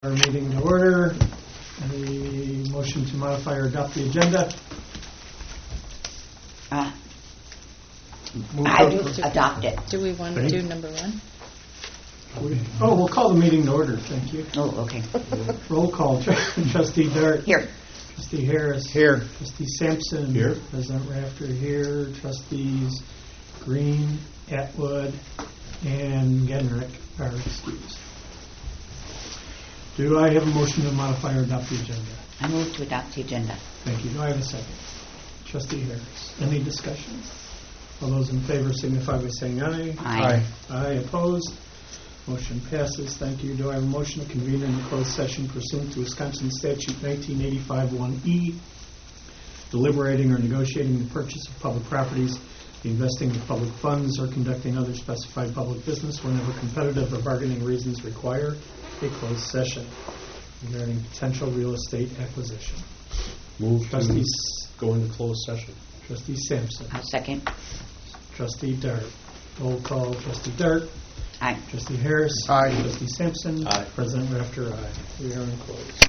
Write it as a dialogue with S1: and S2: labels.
S1: Our meeting to order. Any motion to modify or adopt the agenda?
S2: I adopt it.
S3: Do we want to do number one?
S1: We'll call the meeting to order. Thank you.
S2: Oh, okay.
S1: Roll call. Trustee Dart.
S2: Here.
S1: Trustee Harris.
S4: Here.
S1: Trustee Sampson.
S4: Here.
S1: President Rafter here. Trustees Green, Atwood, and Genrick are excused. Do I have a motion to modify or adopt the agenda?
S2: I move to adopt the agenda.
S1: Thank you. Do I have a second? Trustee Harris. Any discussion? All those in favor signify by saying aye.
S2: Aye.
S1: Aye. Opposed? Motion passes. Thank you. Do I have a motion to convene in a closed session pursuant to Wisconsin Statute 1985-1E, deliberating or negotiating the purchase of public properties, the investing of public funds, or conducting other specified public business whenever competitive or bargaining reasons require a closed session regarding potential real estate acquisition.
S4: Move
S1: Trustees.
S4: to go into closed session.
S1: Trustee Sampson.
S2: I'll second.
S1: Trustee Dart. Roll call. Trustee Dart.
S2: Aye.
S1: Trustee Harris.
S4: Aye.
S1: Trustee Sampson.
S4: Aye.
S1: President Rafter. Aye. We are in closed.